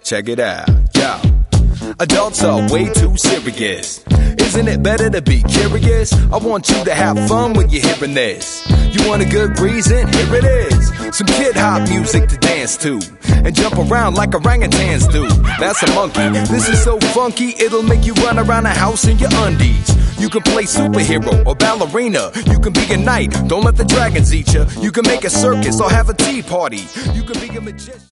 Check it out, yo. Adults are way too serious. Isn't it better to be curious? I want you to have fun when you're hearing this. You want a good reason? Here it is. Some kid hop music to dance to and jump around like orangutans do. That's a monkey. This is so funky, it'll make you run around the house in your undies. You can play superhero or ballerina. You can be a knight, don't let the dragons eat you. You can make a circus or have a tea party. You can be a magician.